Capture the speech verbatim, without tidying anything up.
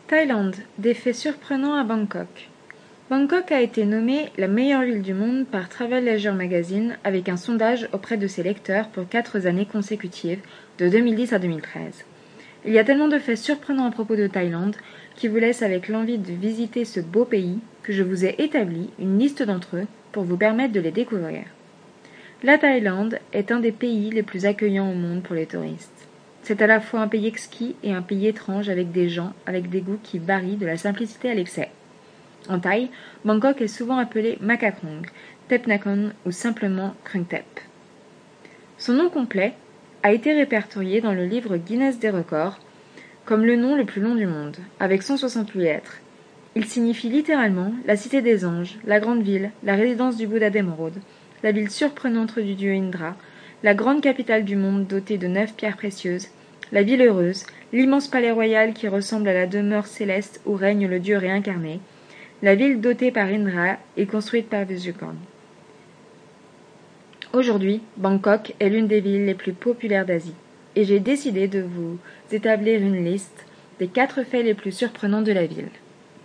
Thaïlande, des faits surprenants à Bangkok. Bangkok a été nommée la meilleure ville du monde par Travel Leisure Magazine avec un sondage auprès de ses lecteurs pour quatre années consécutives, de deux mille dix à deux mille treize. Il y a tellement de faits surprenants à propos de Thaïlande qui vous laissent avec l'envie de visiter ce beau pays que je vous ai établi une liste d'entre eux pour vous permettre de les découvrir. La Thaïlande est un des pays les plus accueillants au monde pour les touristes. C'est à la fois un pays exquis et un pays étrange avec des gens avec des goûts qui varient de la simplicité à l'excès. En Thaï, Bangkok est souvent appelé Makakrong, Thep Nakhon ou simplement Krung Thep. Son nom complet a été répertorié dans le livre Guinness des records comme le nom le plus long du monde, avec cent soixante-huit lettres. Il signifie littéralement la cité des anges, la grande ville, la résidence du Bouddha d'émeraude, la ville surprenante du dieu Indra, la grande capitale du monde dotée de neuf pierres précieuses, la ville heureuse, l'immense palais royal qui ressemble à la demeure céleste où règne le dieu réincarné, la ville dotée par Indra et construite par Vishnukarna. Aujourd'hui, Bangkok est l'une des villes les plus populaires d'Asie, et j'ai décidé de vous établir une liste des quatre faits les plus surprenants de la ville.